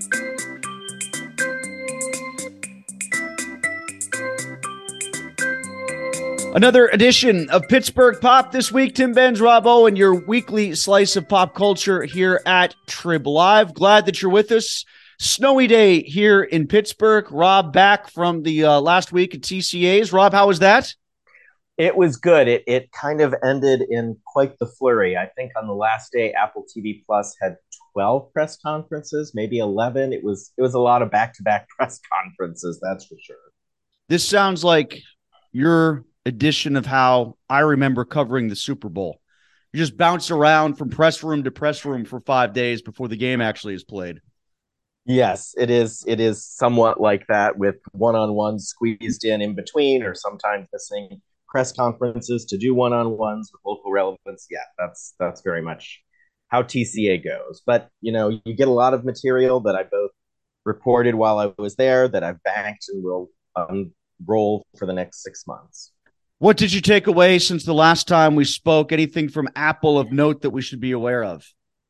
Another edition of Pittsburgh Pop this week. Tim Benz, Rob Owen, your weekly slice of pop culture here at Trib Live. Glad that you're with us. Snowy day here in Pittsburgh. Rob back from the last week at TCA's. Rob, how was that? It was good. It kind of ended in quite the flurry. I think on the last day, Apple TV Plus had 12 press conferences, maybe 11. It was a lot of back-to-back press conferences, that's for sure. This sounds like your edition of how I remember covering the Super Bowl. You just bounce around from press room to press room for 5 days before the game actually is played. Yes, it is. It is somewhat like that, with one-on-ones squeezed in between, or sometimes missing press conferences to do one-on-ones with local relevance. Yeah, that's very much how TCA goes. But you get a lot of material that I both reported while I was there, that I've banked and will unroll for the next 6 months. What did you take away since the last time we spoke? Anything from Apple of note that we should be aware of?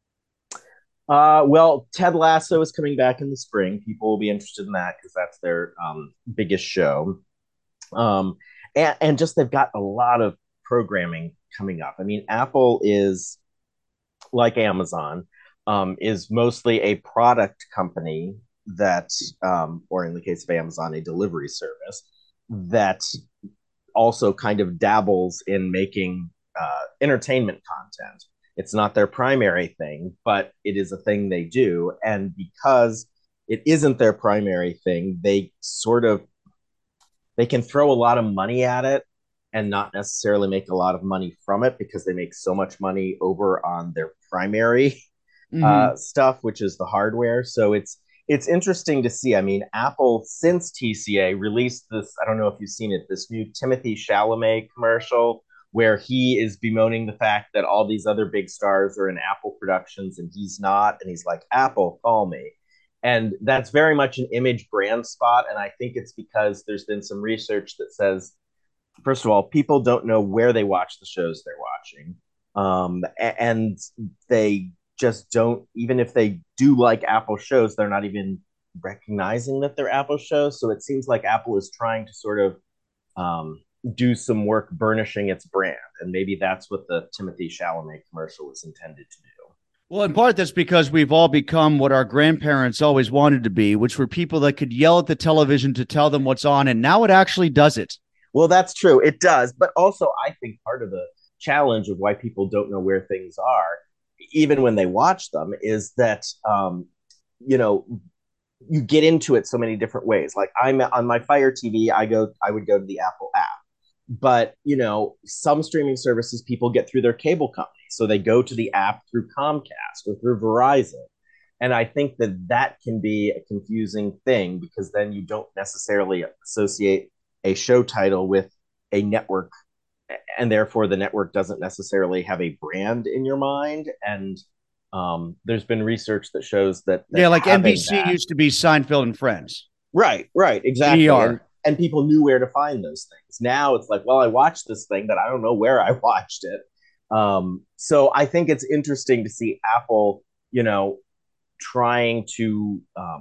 Well, Ted Lasso is coming back in the spring. People will be interested in that because that's their biggest show. And just they've got a lot of programming coming up. I mean, Apple is like Amazon, is mostly a product company that, or in the case of Amazon, a delivery service that also kind of dabbles in making entertainment content. It's not their primary thing, but it is a thing they do. And because it isn't their primary thing, they can throw a lot of money at it and not necessarily make a lot of money from it, because they make so much money over on their primary stuff, which is the hardware. So it's interesting to see. I mean, Apple, since TCA, released this, I don't know if you've seen it, this new Timothée Chalamet commercial where he is bemoaning the fact that all these other big stars are in Apple productions and he's not. And he's like, Apple, call me. And that's very much an image brand spot. And I think it's because there's been some research that says, first of all, people don't know where they watch the shows they're watching. And they just don't, even if they do like Apple shows, they're not even recognizing that they're Apple shows. So it seems like Apple is trying to sort of do some work burnishing its brand. And maybe that's what the Timothée Chalamet commercial is intended to do. Well, in part, that's because we've all become what our grandparents always wanted to be, which were people that could yell at the television to tell them what's on. And now it actually does it. Well, that's true. It does. But also, I think part of the challenge of why people don't know where things are, even when they watch them, is that, you get into it so many different ways. Like I'm on my Fire TV, I would go to the Apple app. But, some streaming services people get through their cable company. So they go to the app through Comcast or through Verizon. And I think that can be a confusing thing, because then you don't necessarily associate a show title with a network, and therefore the network doesn't necessarily have a brand in your mind. And there's been research that shows that like NBC used to be Seinfeld and Friends. Right, exactly. And people knew where to find those things. Now it's like, well, I watched this thing, but I don't know where I watched it. So I think it's interesting to see Apple, trying to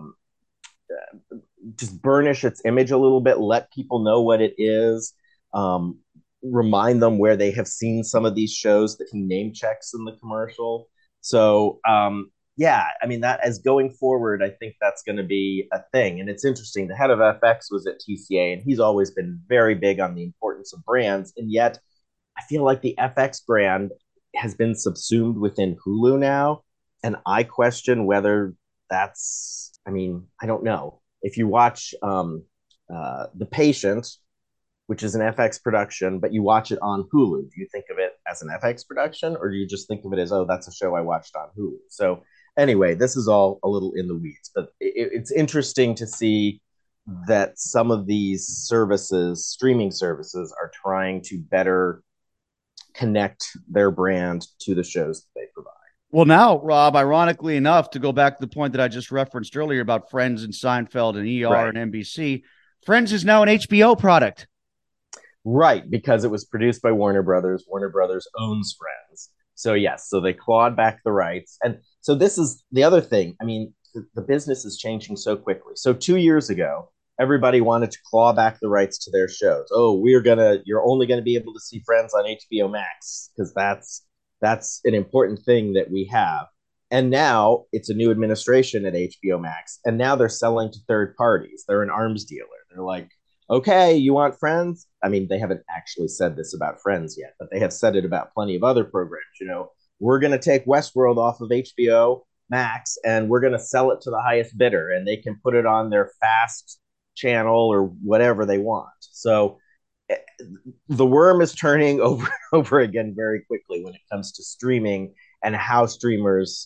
just burnish its image a little bit, let people know what it is, remind them where they have seen some of these shows that he name checks in the commercial. So, yeah, I mean, that as going forward, I think that's going to be a thing. And it's interesting. The head of FX was at TCA, and he's always been very big on the importance of brands. And yet I feel like the FX brand has been subsumed within Hulu now. And I question whether that's, I mean, I don't know. If you watch The Patient, which is an FX production, but you watch it on Hulu, do you think of it as an FX production, or do you just think of it as, oh, that's a show I watched on Hulu? So anyway, this is all a little in the weeds, but it's interesting to see that some of these services, streaming services, are trying to better connect their brand to the shows that they provide. Well, now, Rob, ironically enough, to go back to the point that I just referenced earlier about Friends and Seinfeld and ER and NBC, Friends is now an HBO product. Right, because it was produced by Warner Brothers. Warner Brothers owns Friends. So yes, so they clawed back the rights. And so this is the other thing. I mean, the business is changing so quickly. So 2 years ago, everybody wanted to claw back the rights to their shows. Oh, you're only gonna be able to see Friends on HBO Max because that's an important thing that we have. And now it's a new administration at HBO Max, and now they're selling to third parties. They're an arms dealer. They're like, okay, you want Friends? I mean, they haven't actually said this about Friends yet, but they have said it about plenty of other programs. We're going to take Westworld off of HBO Max and we're going to sell it to the highest bidder, and they can put it on their fast channel or whatever they want. So the worm is turning over and over again very quickly when it comes to streaming and how streamers,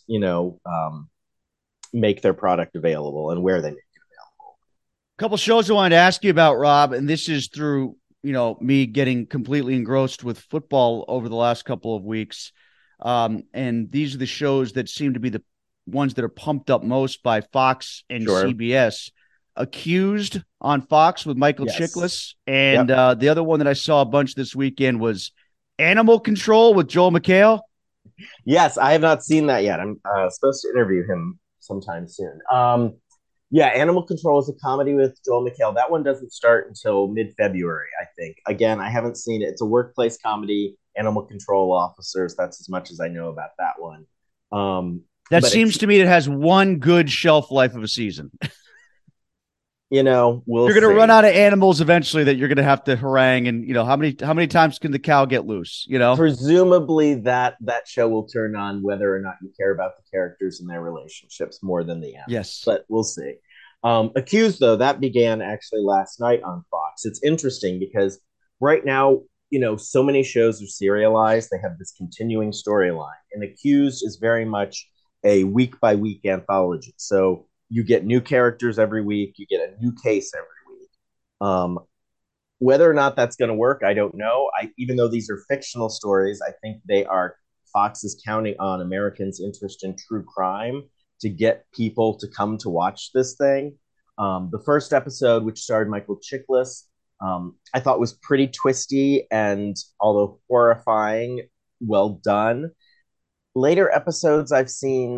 make their product available and where they make it available. A couple shows I wanted to ask you about, Rob, and this is through me getting completely engrossed with football over the last couple of weeks. And these are the shows that seem to be the ones that are pumped up most by Fox and Sure. CBS. Accused on Fox with Michael Yes. Chiklis. And the other one that I saw a bunch this weekend was Animal Control with Joel McHale. Yes, I have not seen that yet. I'm supposed to interview him sometime soon. Yeah, Animal Control is a comedy with Joel McHale. That one doesn't start until mid-February, I think. Again, I haven't seen it. It's a workplace comedy, animal control officers. That's as much as I know about that one. That seems to me it has one good shelf life of a season. You're going to run out of animals eventually that you're going to have to harangue. And, how many times can the cow get loose? Presumably that show will turn on whether or not you care about the characters and their relationships more than the animals. Yes. But we'll see. Accused, though, that began actually last night on Fox. It's interesting because right now, so many shows are serialized. They have this continuing storyline. And Accused is very much a week-by-week anthology. So you get new characters every week. You get a new case every week. Whether or not that's going to work, I don't know. Even though these are fictional stories, I think Fox is counting on Americans' interest in true crime to get people to come to watch this thing. The first episode, which starred Michael Chiklis, I thought was pretty twisty and, although horrifying, well done. Later episodes I've seen,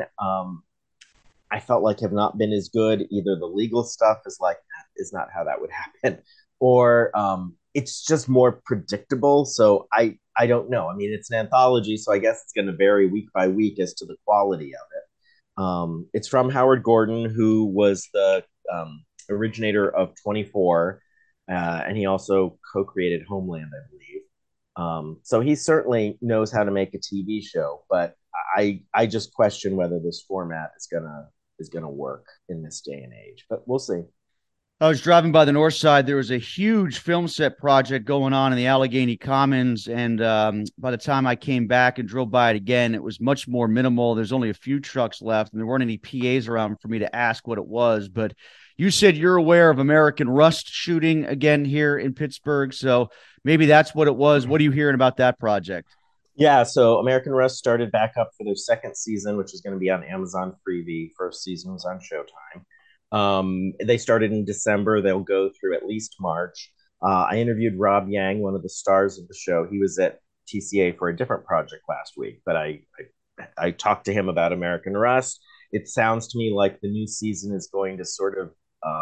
I felt like have not been as good. Either the legal stuff is not how that would happen, or it's just more predictable. So I don't know. I mean, it's an anthology, so I guess it's going to vary week by week as to the quality of it. It's from Howard Gordon, who was the originator of 24, and he also co-created Homeland, I believe. So he certainly knows how to make a TV show, but I just question whether this format is gonna work in this day and age. But we'll see. I was driving by the north side. There was a huge film set project going on in the Allegheny Commons. And by the time I came back and drove by it again, it was much more minimal. There's only a few trucks left, and there weren't any PAs around for me to ask what it was. But you said you're aware of American Rust shooting again here in Pittsburgh. So maybe that's what it was. What are you hearing about that project? Yeah, so American Rust started back up for their second season, which is going to be on Amazon Freevee. First season was on Showtime. They started in December. They'll go through at least March. I interviewed Rob Yang, one of the stars of the show. He was at TCA for a different project last week, but I talked to him about American Rust. It sounds to me like the new season is going to sort of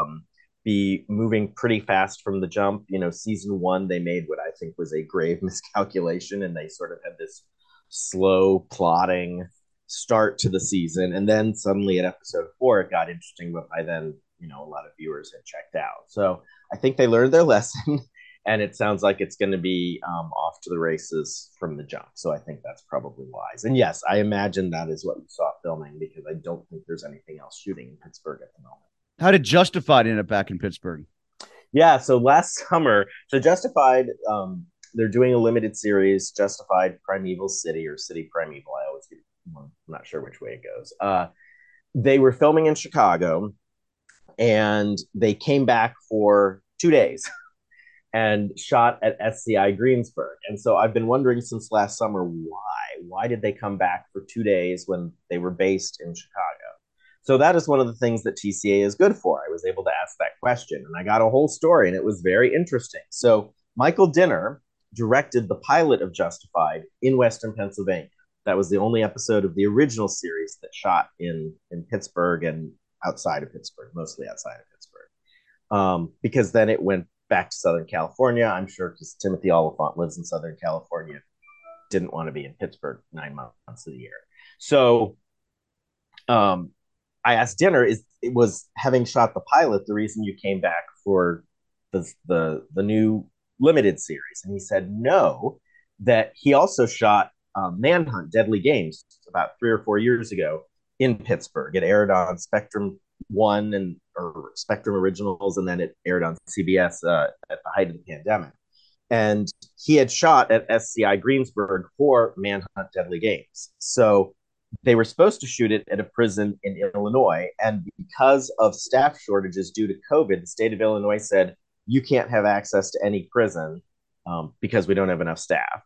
be moving pretty fast from the jump. Season one, they made what I think was a grave miscalculation, and they sort of had this slow plotting start to the season. And then suddenly at episode 4, it got interesting, but by then, a lot of viewers had checked out. So I think they learned their lesson, and it sounds like it's going to be off to the races from the jump. So I think that's probably wise. And yes, I imagine that is what you saw filming, because I don't think there's anything else shooting in Pittsburgh at the moment. How did Justified end up back in Pittsburgh? Yeah, so last summer, Justified, they're doing a limited series, Justified Primeval City, or City Primeval. I'm not sure which way it goes. They were filming in Chicago, and they came back for 2 days and shot at SCI Greensburg. And so I've been wondering since last summer, why did they come back for 2 days when they were based in Chicago? So that is one of the things that TCA is good for. I was able to ask that question, and I got a whole story, and it was very interesting. So Michael Dinner directed the pilot of Justified in Western Pennsylvania. That was the only episode of the original series that shot in Pittsburgh, and outside of Pittsburgh, mostly outside of Pittsburgh, because then it went back to Southern California. I'm sure because Timothy Oliphant lives in Southern California, didn't want to be in Pittsburgh 9 months of the year. So I asked Dinner, it was having shot the pilot the reason you came back for the new limited series? And he said no, that he also shot Manhunt Deadly Games about 3 or 4 years ago in Pittsburgh. It aired on Spectrum One or Spectrum Originals, and then it aired on CBS at the height of the pandemic. And he had shot at SCI Greensburg for Manhunt Deadly Games. So they were supposed to shoot it at a prison in Illinois. And because of staff shortages due to COVID, the state of Illinois said, you can't have access to any prison because we don't have enough staff.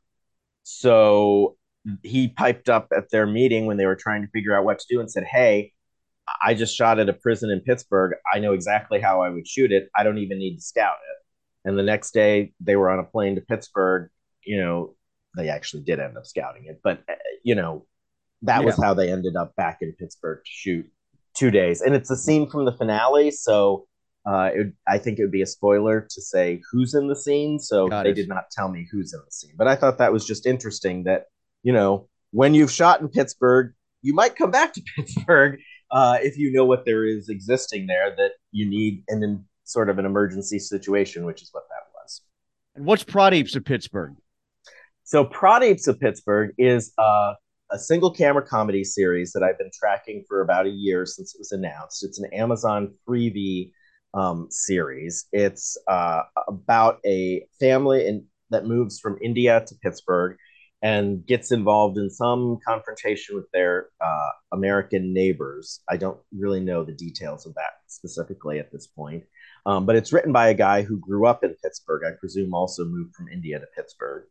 So he piped up at their meeting when they were trying to figure out what to do and said, hey, I just shot at a prison in Pittsburgh. I know exactly how I would shoot it. I don't even need to scout it. And the next day they were on a plane to Pittsburgh. They actually did end up scouting it, but that was how they ended up back in Pittsburgh to shoot 2 days. And it's a scene from the finale. So I think it would be a spoiler to say who's in the scene. So they did not tell me who's in the scene. But I thought that was just interesting that, when you've shot in Pittsburgh, you might come back to Pittsburgh if you know what there is existing there that you need in sort of an emergency situation, which is what that was. And what's Pradeeps of Pittsburgh? So Pradeeps of Pittsburgh is a single camera comedy series that I've been tracking for about a year since it was announced. It's an Amazon Freevee series. It's about a family that moves from India to Pittsburgh and gets involved in some confrontation with their American neighbors. I don't really know the details of that specifically at this point, but it's written by a guy who grew up in Pittsburgh. I presume also moved from India to Pittsburgh.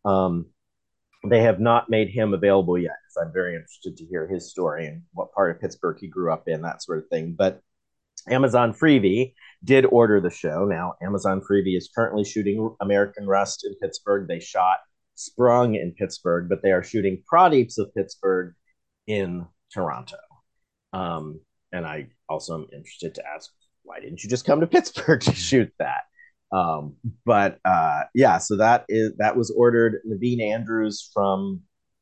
They have not made him available yet, because I'm very interested to hear his story and what part of Pittsburgh he grew up in, that sort of thing. But Amazon Freevee did order the show. Now, Amazon Freevee is currently shooting American Rust in Pittsburgh. They shot Sprung in Pittsburgh, but they are shooting Pradeeps of Pittsburgh in Toronto. And I also am interested to ask, why didn't you just come to Pittsburgh to shoot that? So that was ordered. Naveen Andrews from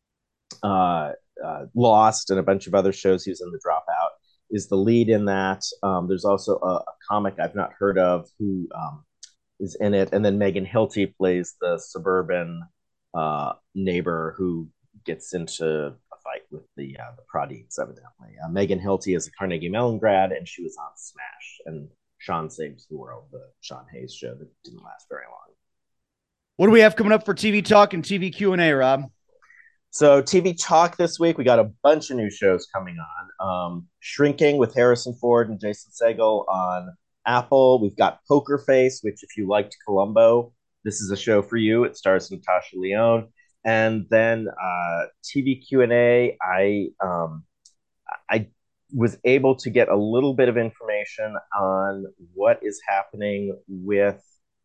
Lost and a bunch of other shows, he was in The Dropout, is the lead in that. There's also a comic I've not heard of who is in it, and then Megan Hilty plays the suburban neighbor who gets into a fight with the Pradeeps, evidently. Megan Hilty is a Carnegie Mellon grad, and she was on Smash and Sean Saves the World, the Sean Hayes show that didn't last very long. What do we have coming up for TV Talk and TV Q&A, Rob? So TV Talk this week, we got a bunch of new shows coming on. Shrinking with Harrison Ford and Jason Segel on Apple. We've got Poker Face, which if you liked Columbo, this is a show for you. It stars Natasha Lyonne. And then TV Q&A, I was able to get a little bit of information on what is happening with,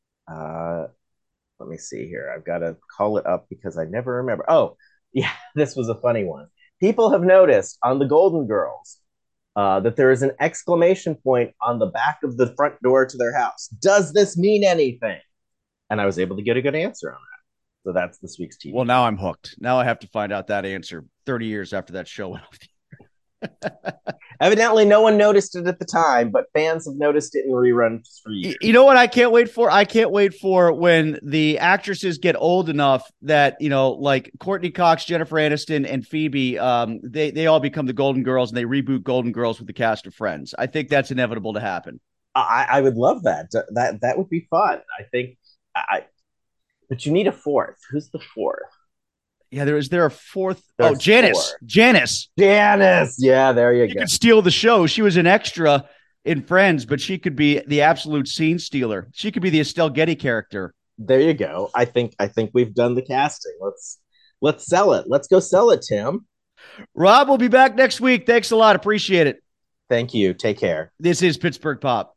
let me see here. I've got to call it up because I never remember. Oh, yeah, this was a funny one. People have noticed on the Golden Girls that there is an exclamation point on the back of the front door to their house. Does this mean anything? And I was able to get a good answer on that. So that's this week's TV. Well, now I'm hooked. Now I have to find out that answer 30 years after that show went off the Evidently, no one noticed it at the time, but fans have noticed it in reruns for years. You know what I can't wait for? I can't wait for when the actresses get old enough that, like Courtney Cox, Jennifer Aniston, and Phoebe, they all become the Golden Girls, and they reboot Golden Girls with the cast of Friends. I think that's inevitable to happen. I would love that. That would be fun. I think. But you need a fourth. Who's the fourth? Yeah, is there a fourth? Janice. Four. Janice. Yeah, there you go. You could steal the show. She was an extra in Friends, but she could be the absolute scene stealer. She could be the Estelle Getty character. There you go. I think we've done the casting. Let's sell it. Let's go sell it, Tim. Rob will be back next week. Thanks a lot. Appreciate it. Thank you. Take care. This is Pittsburgh Pop.